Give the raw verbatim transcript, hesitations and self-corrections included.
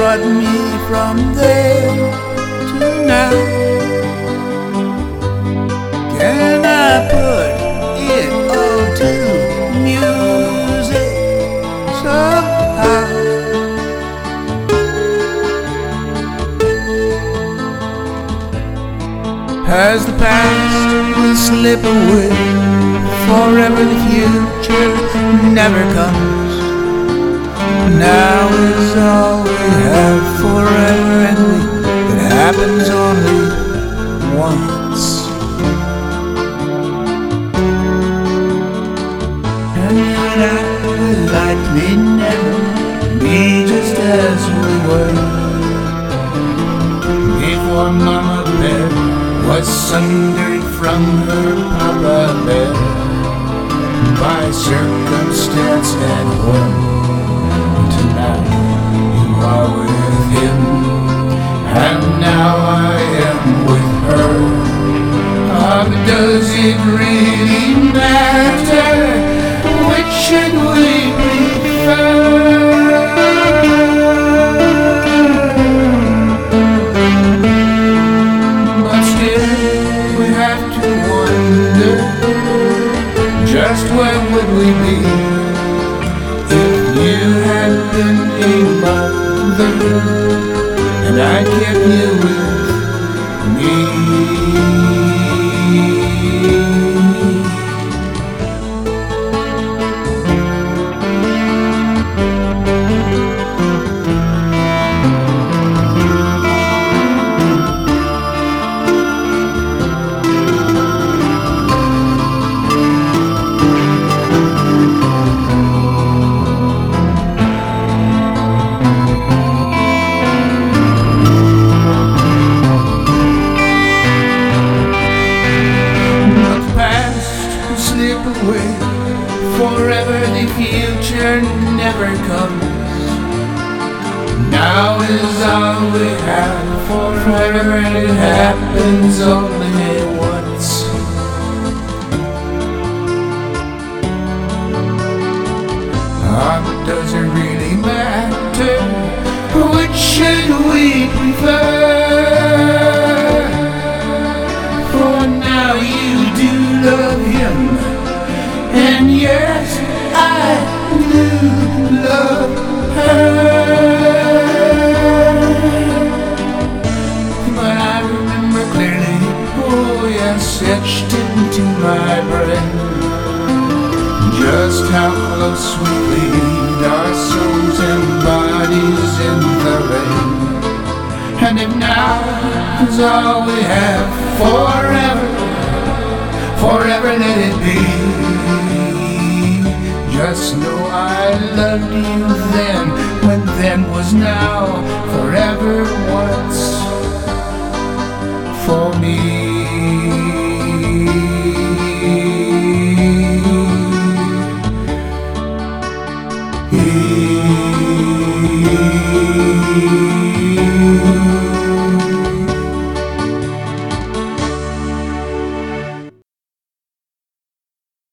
brought me from there to now. Can I put it all to music somehow? As the past will slip away, forever the future never comes. Now is all we have, forever and we, it happens only once. And you and I will likely never be just as we were before Mama Bear was sundered from her Papa Bear by circumstance and whim. Tonight you are with him, and now I am with her. Ah, but does it really matter? Which should we prefer? Just where would we be if you had been a mother and I kept you with me? Forever the future never comes. Now is all we have, forever and it happens only once. Ah, but does it really matter? Which should we prefer? For now you do love him, and yes, I do love her. But I remember clearly, oh yes, etched into my brain, just how close we lead our souls and bodies in the rain. And if now is all we have, forever, forever let it be. Just know I loved you then, when then was now, forever once for me.